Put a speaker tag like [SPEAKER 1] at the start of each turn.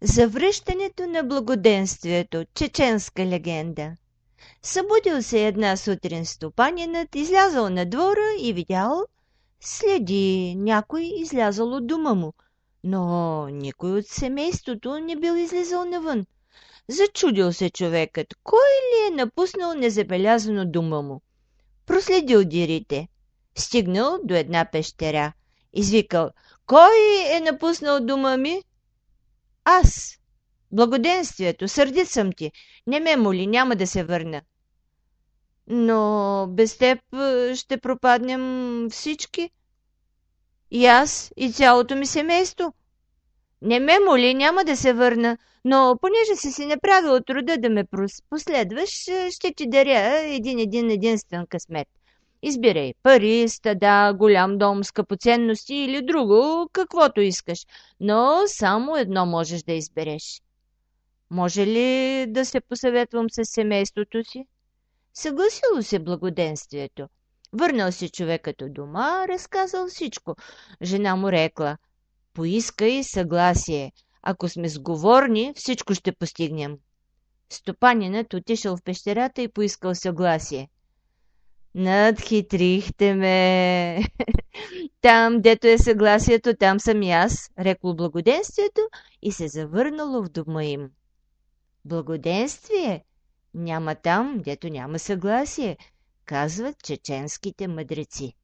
[SPEAKER 1] За връщането на благоденствието. Чеченска легенда. Събудил се една сутрин стопанинът, излязъл на двора и видял, следи някой излязъл от дома му, но никой от семейството не бил излизал навън. Зачудил се човекът, кой ли е напуснал незабелязано дома му. Проследил дирите. Стигнал до една пещера. Извикал, кой е напуснал дома ми? Аз. Благоденствието, сърдит съм ти. Не ме моли, няма да се върна. Но без теб ще пропаднем всички. И аз, и цялото ми семейство. Не ме моли, няма да се върна, но понеже си направил труда да ме последваш, ще ти даря един единствен късмет. Избирай пари, стада, голям дом, скъпоценности или друго, каквото искаш, но само едно можеш да избереш. Може ли да се посъветвам с семейството си? Съгласило се благоденствието. Върнал се човекът от дома, разказал всичко. Жена му рекла, поискай съгласие. Ако сме сговорни, всичко ще постигнем. Стопанинът отишъл в пещерата и поискал съгласие. Надхитрихте ме. Там, дето е съгласието, там съм и аз, рекло благоденствието и се завърнало в дома им. Благоденствие? Няма там, дето няма съгласие, казват чеченските мъдреци.